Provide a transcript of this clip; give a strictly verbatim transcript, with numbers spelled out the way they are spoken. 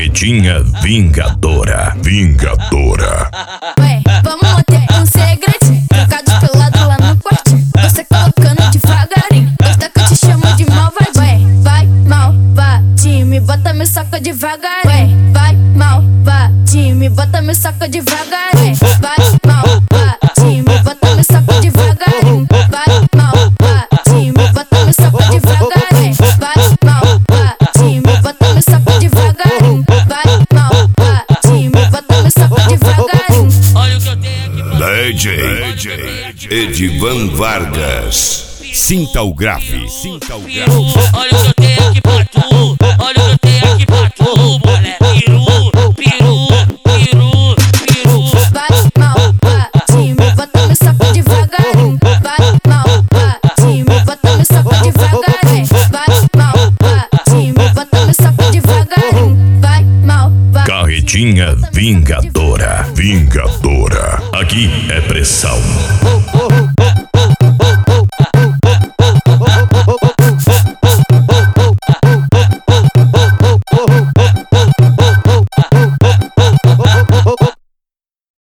Carretinha vingadora, vingadora. Ué, vamos ter um segredinho. Trocar de pelado lá no quartinho. Você colocando devagarinho. Gosta que eu te chamo de malvadinho. Ué, vai malvadinho, me bota, me soca devagarinho. Ué, vai malvadinho, me bota, me soca devagarinho. Vai malvadinho, me bota, me soca devagarinho. Vai malvadinho, me bota, me soca devagarinho. Vai malvadinho, me bota, me soca devagarinho. Vai malvadinho, me bota, me soca devagarinho. Olha o que eu tenho aqui pra D J, D J Edivan Vargas. Sinta o grave, sinta o grave. Olha o que eu tenho aqui pra tu. Olha o que eu tenho aqui pra tu, mulher. Piru, piru, piru, piru. Vai malvadinho, me bota, me soca devagarinho. Vai malvadinho, me bota, me soca devagarinho. Vai malvadinho, me bota, me soca devagarinho. Vai malvadinho. Carretinha vingadora, vingadora. Aqui é pressão.